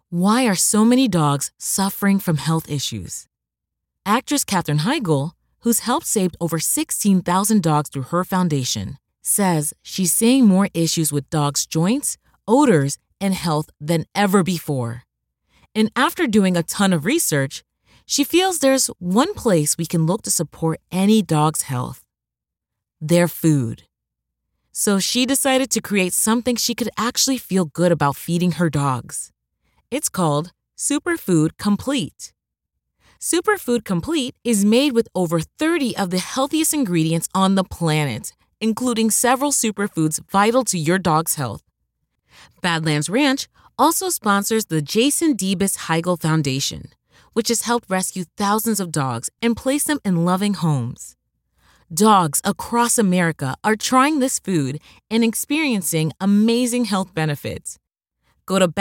Why are so many dogs suffering from health issues? Actress Katherine Heigl, who's helped save over 16,000 dogs through her foundation, says she's seeing more issues with dogs' joints, odors, and health than ever before. And after doing a ton of research, she feels there's one place we can look to support any dog's health: their food. So she decided to create something she could actually feel good about feeding her dogs. It's called Superfood Complete. Superfood Complete is made with over 30 of the healthiest ingredients on the planet, including several superfoods vital to your dog's health. Badlands Ranch also sponsors the Jason Debus Heigl Foundation, which has helped rescue thousands of dogs and place them in loving homes. Dogs across America are trying this food and experiencing amazing health benefits. Go to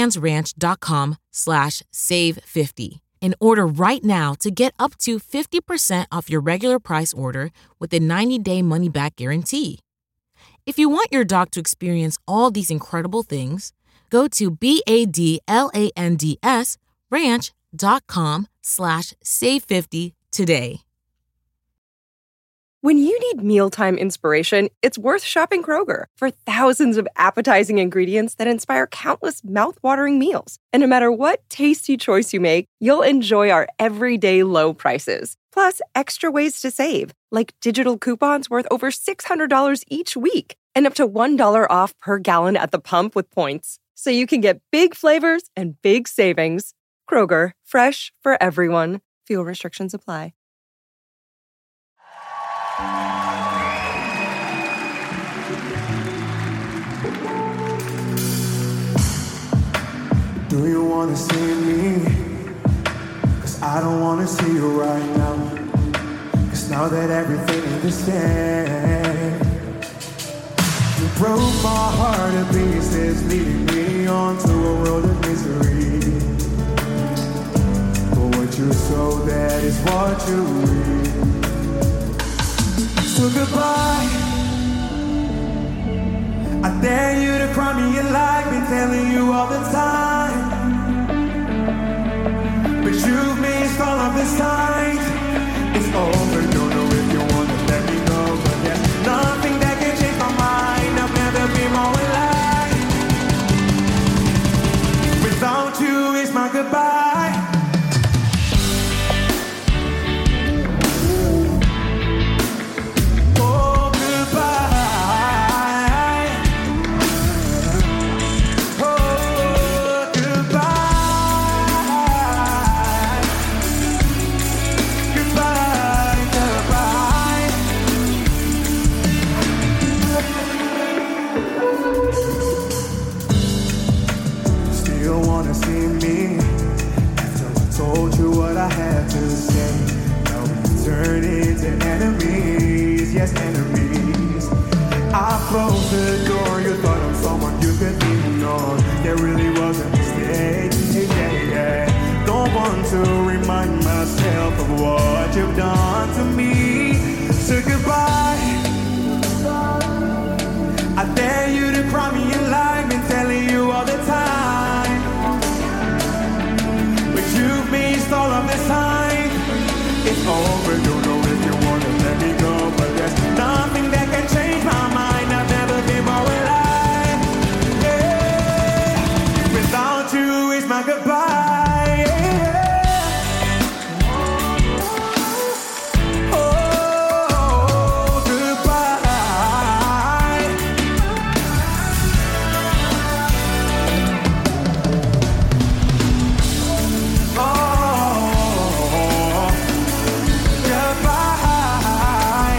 badlandsranch.com/save50 and order right now to get up to 50% off your regular price order with a 90-day money-back guarantee. If you want your dog to experience all these incredible things, go to badlandsranch.com/save50 today. When you need mealtime inspiration, it's worth shopping Kroger for thousands of appetizing ingredients that inspire countless mouth-watering meals. And no matter what tasty choice you make, you'll enjoy our everyday low prices. Plus, extra ways to save, like digital coupons worth over $600 each week and up to $1 off per gallon at the pump with points. So you can get big flavors and big savings. Kroger, fresh for everyone. Fuel restrictions apply. Do you want to see me? 'Cause I don't want to see you right now. 'Cause now that everything is the same, you broke my heart to pieces, leading me on to a world of misery. But what you sow, that is what you reap. So goodbye. I dare you to cry me a lie, been telling you all the time. But you've missed all of the signs. It's over, don't know if you want to let me go. But there's nothing that can change my mind. I've never been more alive. Without you is my goodbye. Close the door, you thought I'm someone you could lean on. There really was a mistake. Don't want to remind myself of what you've done to me. So goodbye. I dare you to cry me a lie, been telling you all the time. But you've missed all of the signs. It's over, don't know if you want to let me go. But there's nothing that can change my mind. Without you is my goodbye. Oh, goodbye. Oh, goodbye.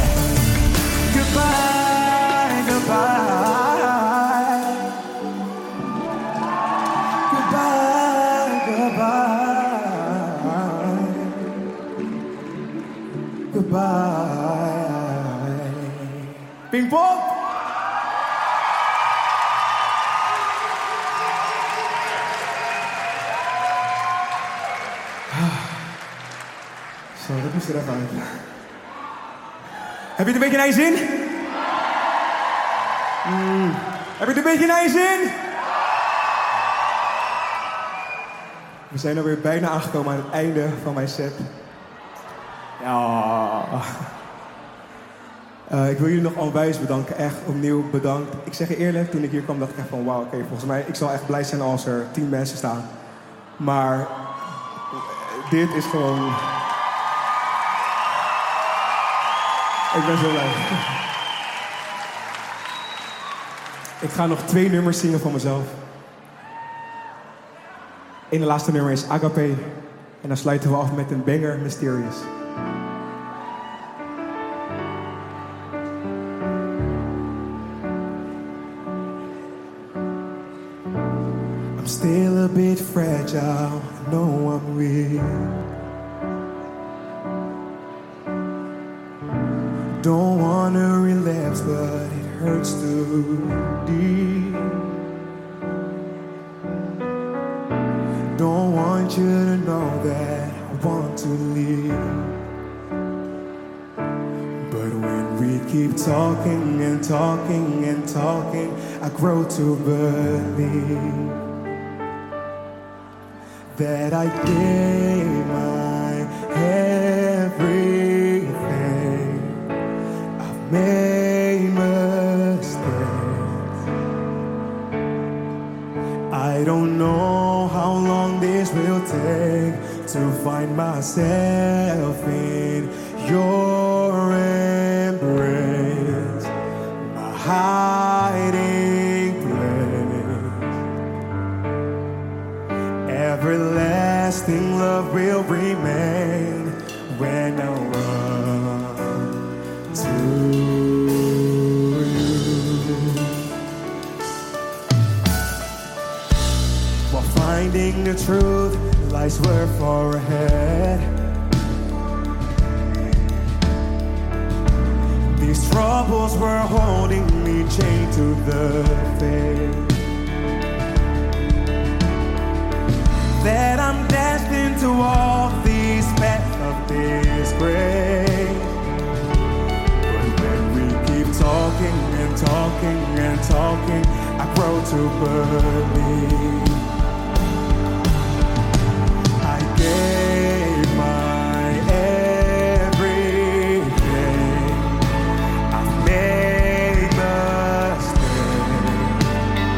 Goodbye, goodbye. Goodbye. Ping pong. Zo, dat moest er even uit. Heb je het een beetje naar je zin? Heb je het een beetje naar je zin? We zijn alweer bijna aangekomen aan het einde van mijn set. Ja. Ik wil jullie nog onwijs bedanken. Echt opnieuw bedankt. Ik zeg je eerlijk, toen ik hier kwam dacht ik echt van wauw, oké, volgens mij, ik zal echt blij zijn als er 10 mensen staan. Maar dit is gewoon... Ik ben zo blij. Ik ga nog 2 nummers zingen van mezelf. En de laatste nummer is Agape. En dan sluiten we af met een banger, Mysterious. I'm still a bit fragile, I know I'm weak. Don't wanna relapse, but it hurts too deep. Don't want you to know that I want to leave. But when we keep talking and talking and talking, I grow to believe that I gave my everything. I've made mistakes. I don't know how long this will take to find myself in your embrace, my hiding place. Everlasting love will remain when I run to you. While finding the truth lies were far ahead. These troubles were holding me chained to the faith that I'm destined to walk these paths of disgrace. But when we keep talking and talking and talking, I grow to believe I gave my everything. I've made mistakes.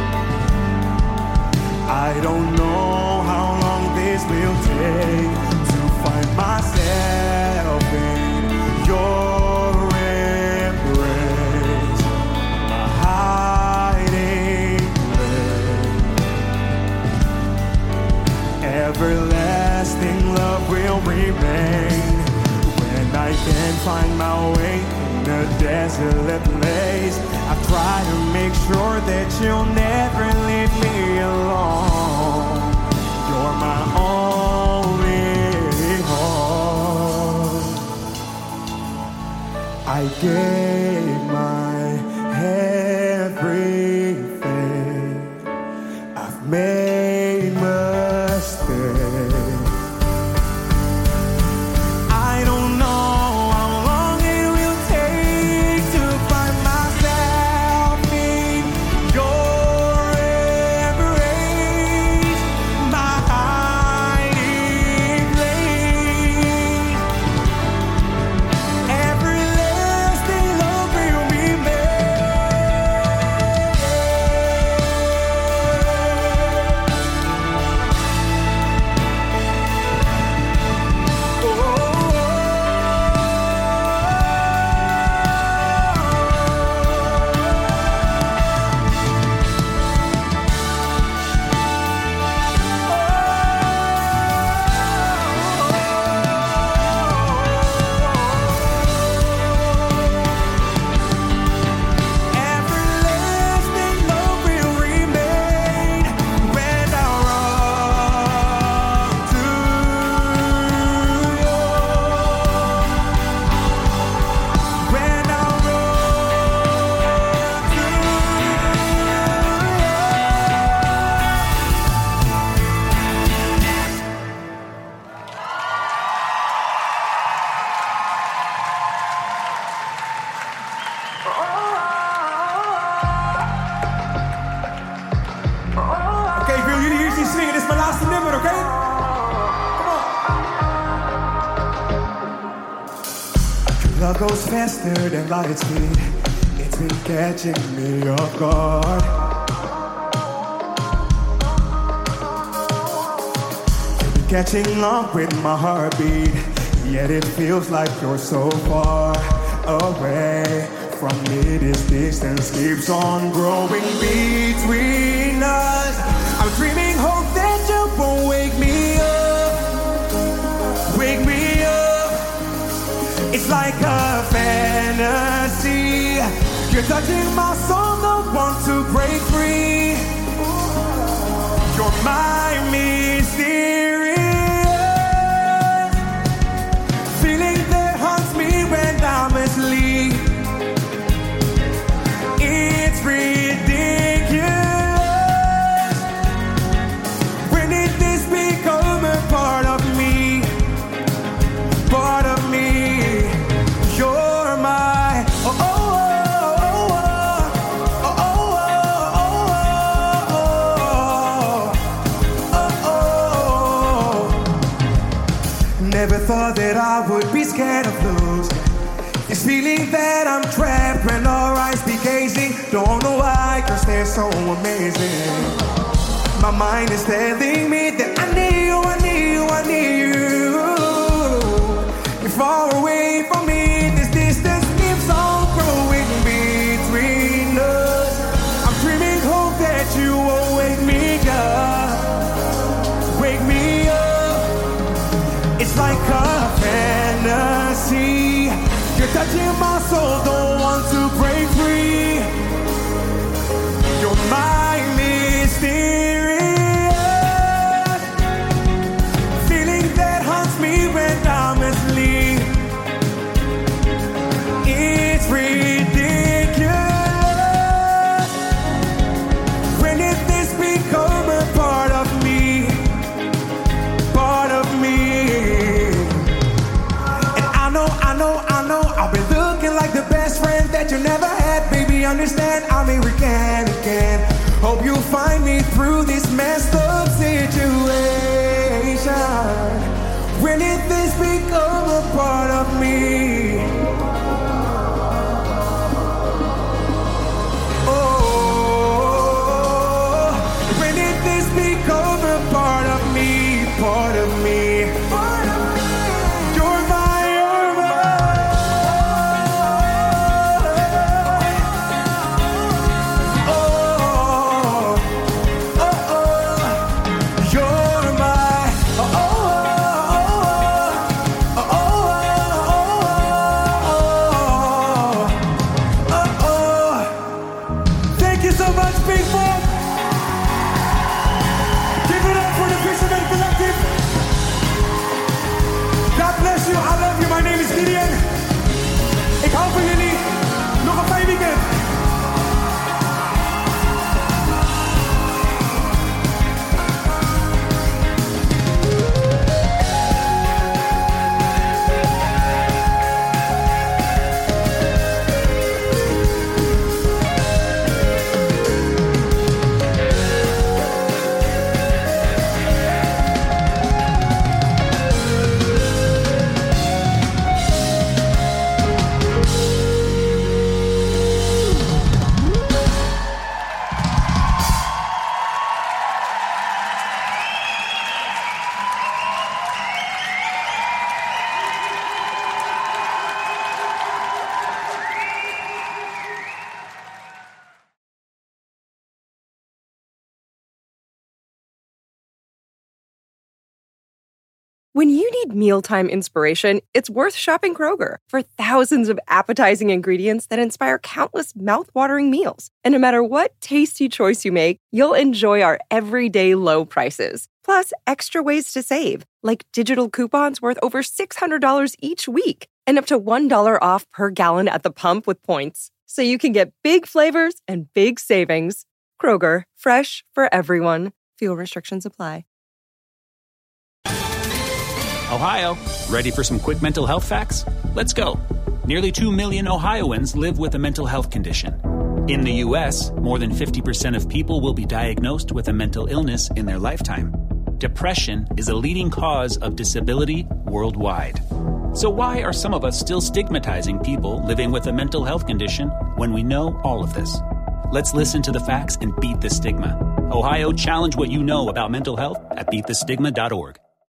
I don't know how long this will take to find myself in your embrace, my hiding place. Everlasting love will remain when I can't find my way in a desolate place. I try to make sure that you'll never leave me alone. You're my only hope. I gave my everything. I've made mistakes. I don't know how long it will take to find myself in your embrace, my hiding place. Everlasting love will remain. goes faster than light speed. It's been catching me off guard. You've been catching up with my heartbeat, yet it feels like you're so far away from me. This distance keeps on growing between us. I'm dreaming hope that you won't wake me up. Wake me up. It's like a fantasy. You're touching my soul, don't want to break free. You're my mysterious feeling that haunts me when I'm asleep. It's ridiculous. When did this become a part of me? Part of me. You're my Never thought that I would be scared of losing this feeling that I'm trapped when our eyes be gazing. Don't know why, 'cause they're so amazing. My mind is telling me that I need you, I need you, I need you. You're far away from me, this distance keeps on growing between us. I'm dreaming hope that you will wake me up. Wake me up. It's like a fantasy. You're touching my soul, don't want to break free. You're my mysterious feeling that haunts me when I'm asleep. It's ridiculous. When did this become a part of me? Part of me. And I know I've been looking like the best friend that you never had. Baby, understand, I mean we can again. Hope you find me through this messed up situation. When did this become a part of me? Oh, when did this become a part of me? Part of me. You're my When you need mealtime inspiration, it's worth shopping Kroger for thousands of appetizing ingredients that inspire countless mouth-watering meals. And no matter what tasty choice you make, you'll enjoy our everyday low prices. Plus, extra ways to save, like digital coupons worth over $600 each week and up to $1 off per gallon at the pump with points. So you can get big flavors and big savings. Kroger, fresh for everyone. Fuel restrictions apply. Ohio, ready for some quick mental health facts? Let's go. Nearly 2 million Ohioans live with a mental health condition. In the U.S., more than 50% of people will be diagnosed with a mental illness in their lifetime. Depression is a leading cause of disability worldwide. So why are some of us still stigmatizing people living with a mental health condition when we know all of this? Let's listen to the facts and beat the stigma. Ohio, challenge what you know about mental health at beatthestigma.org.